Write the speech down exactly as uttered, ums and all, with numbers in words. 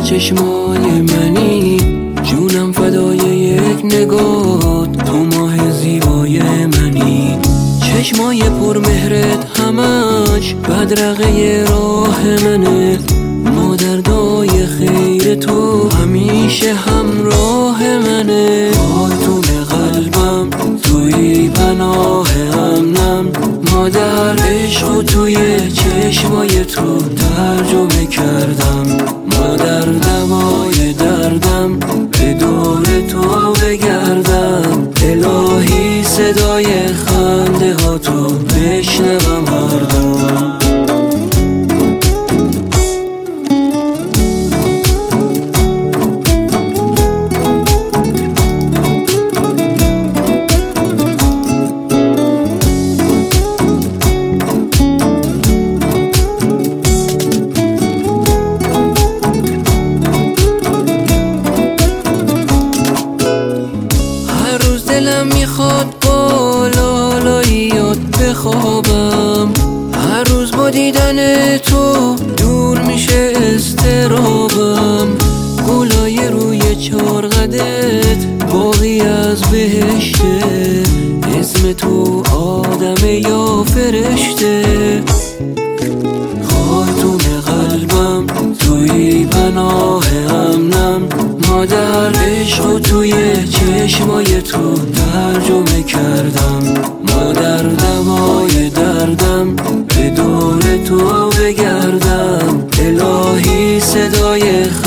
چشمای منی، جونم فدای یک نگات، تو ماه زیبای منی. چشمای پر مهرت همش بدرقه راه منه، مادردای خیر تو همیشه همراه منه. خاتون قلبم توی پناه امنم، مادر عشق و توی چشمای تو ترجمه کردم. مادر دمای دردم به دور تو بگردم، الهی صدای خنده ها تو بشنوم هر دم. دلم میخواد با لالاییات بخوابم، هر روز با دیدن تو دور میشه اضطرابم. گلای روی چارقدت باقی از بهشته، اسم تو آدمه یا فرشته. خاتون قلبم توی پناه امنم، مادر عشق و توی چشمای تو ترجمه کردم. مادر دمای دردم به دور تو بگردم، الهی صدای